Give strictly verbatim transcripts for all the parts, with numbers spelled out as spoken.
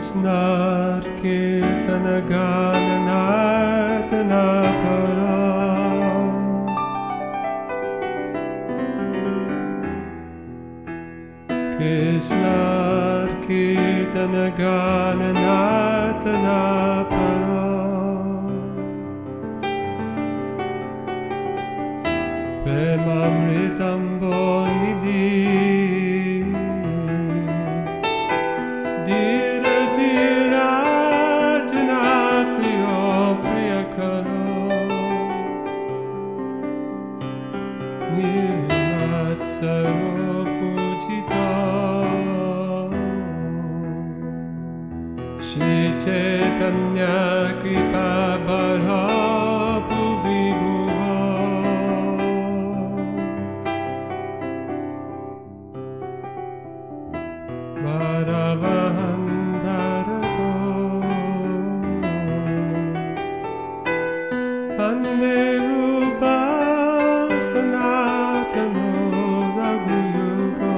Krishna Kirtana Gana Nartana Para Krishna Kirtana Gana Nartana Para Premamritam Bonidhi Dira Dira Jana Priyo Priyakaro Nirmatsaro Pujita Shri Chaitanya Kripa Bhara Bhuvi Bhuva Bharavahandarago Vande Rupa Sanatano Raghuyugo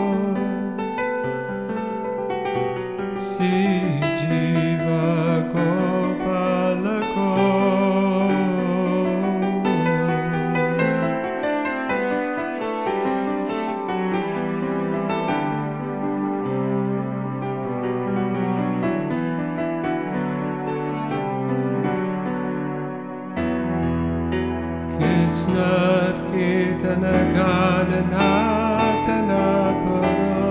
Si Jiva Gopalako Krishna Kirtana Gana Nartana Para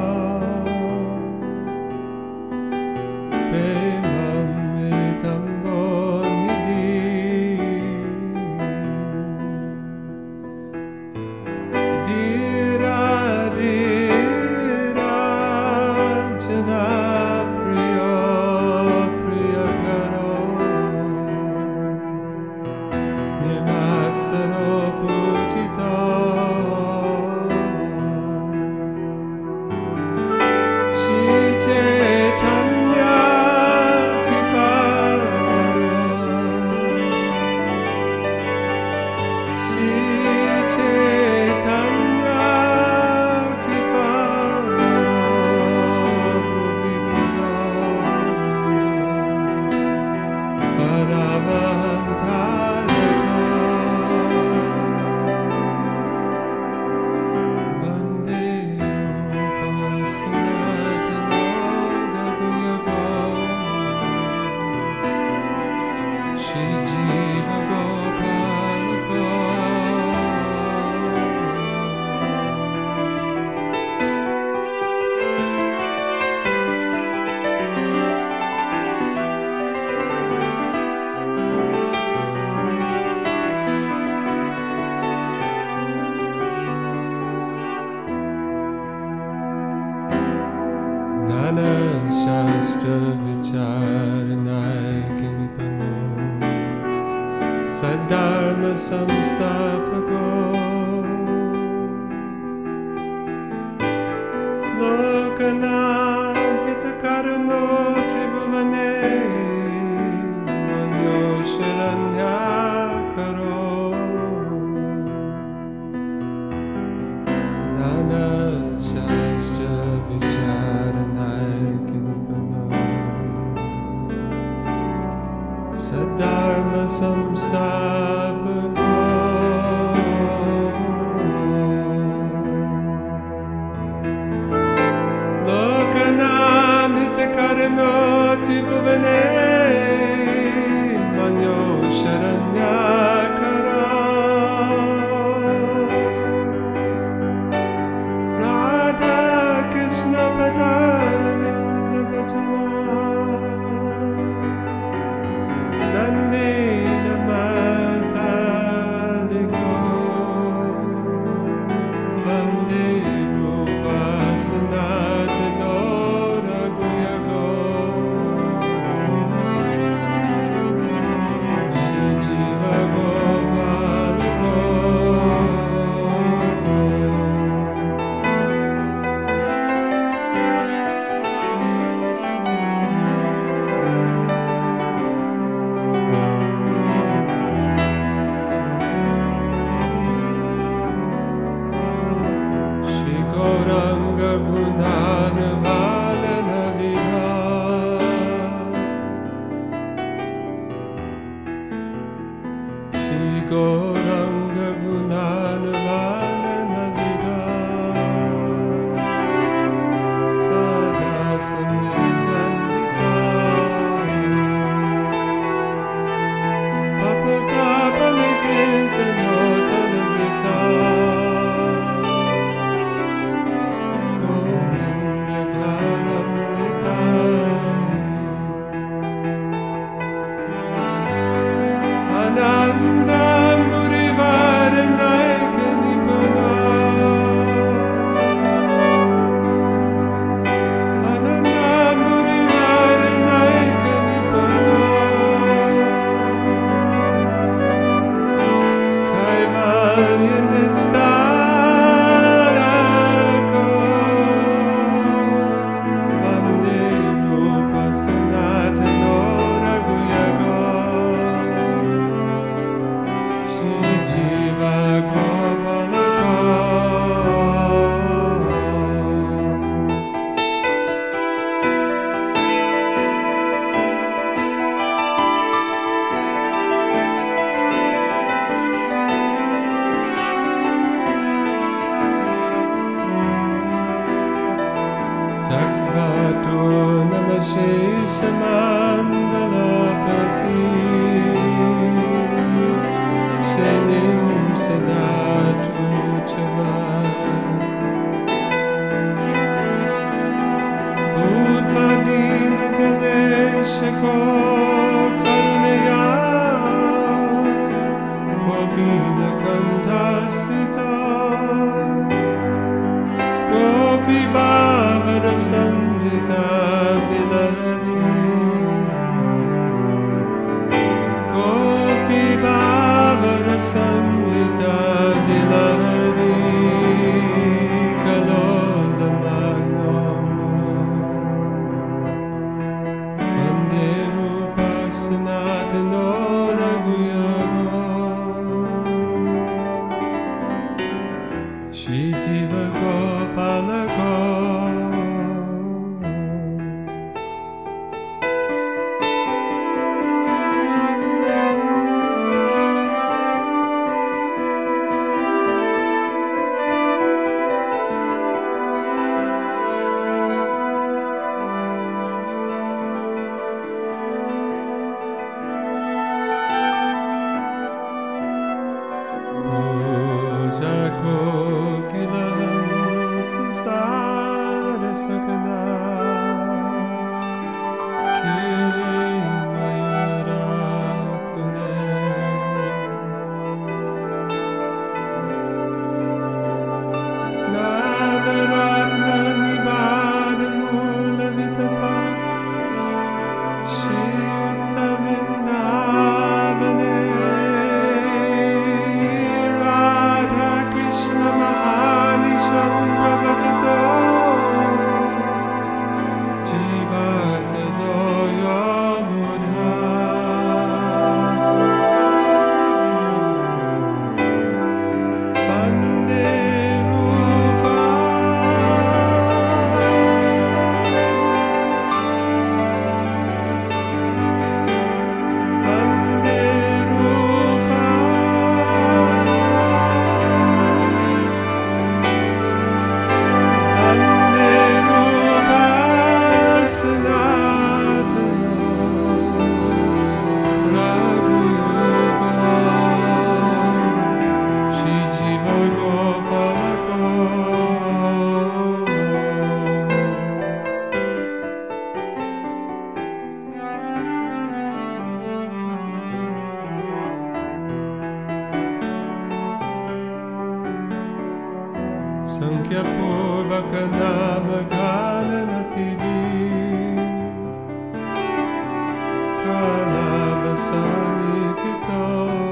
Premamritam Bonidhi Dira Dira Jana Priyo Priyakaro Nirmatsaro Pujita Shri Chaitanya Kripavaro Shri Chaitanya Kripavaro Bhuvi Bhuva Bharavahandarago Vande Rupa Sanatana Raghuyugo Shri Jiva Gopalako Nana Shastra Vicharanayaka Nipano Saddharma Samstapako Lokanam Hitakarano Tribhavane Manyo Sharanyakaro Nana Shastra Vicharanayaka Nipano Saddharma Samstapako Lokanam Hitakarano Tribhavane Manyo Sharanyakaro Radha Krishna Padaravinda Bhajana Nandina Mataliko Vande Rupa Sanatana Raghuyugo Shri Jiva Gopalako Gauranga Gunana Vadana Vidha को करुणया गोपीनकण्ठस्थिता गोपीभावरसंयुता दिलहरी गोपीभावरसंयुता दिलहरी कलोलमग्नम् वन्दे रूपसनातनो रघुयुगो श्रीजीवगोपालको संख्यापूर्वक नाम गाननतिभि कालावसानिकृतो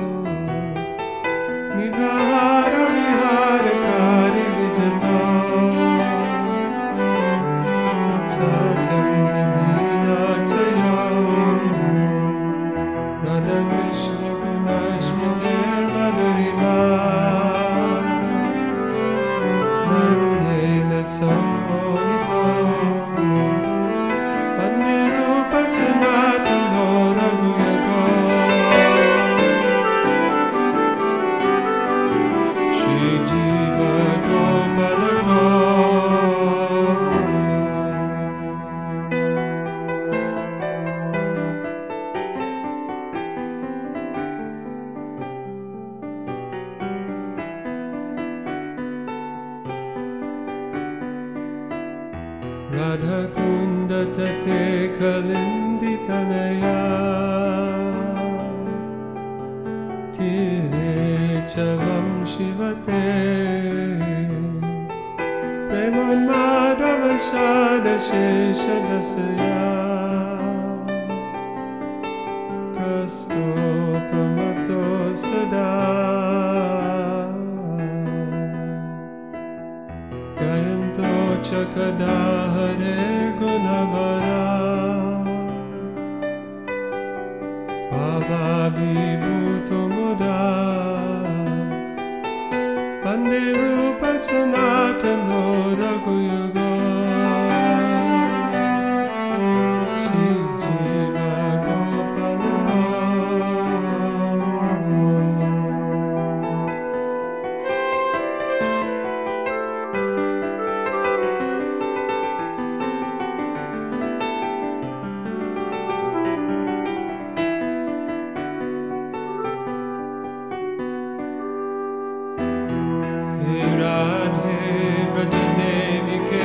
निराहार विहारकारि विजतो सचन्त दीनाचयो राधाकृष्ण गुणस्मृतिर्मधुरिमा सम्मोहितो वन्दे रूपसनातनो रघुयुगो श्रीजीवगोपालको राधाकुन्दतटे कलिन्दितनया तीरे च वंशिवते प्रेमोन्मादवशादशेषदशया कस्तो प्रमतो सदा गायन्तो च कदा हरे गुणवरा भावाभिभूतो मुदा वन्दे रूपसनातनो रघुयुगो श्रीजीवगोपालको Radhe Vrajadevi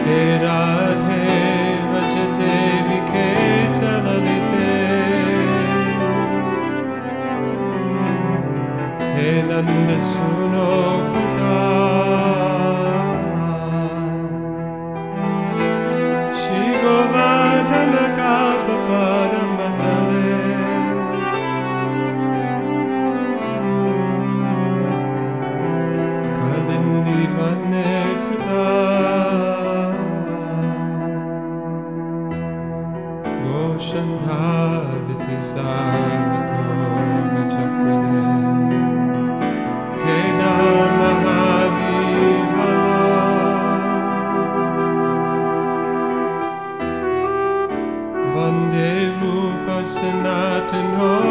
हे राधे व्रज देवी के चलते हे नंद सुनो कुदा श्री गोवर्धन का परम तले कलिंदी बने कुदा गोशंधावति सावतो गजपदे केदार महावीर वंदे रूप सनातनो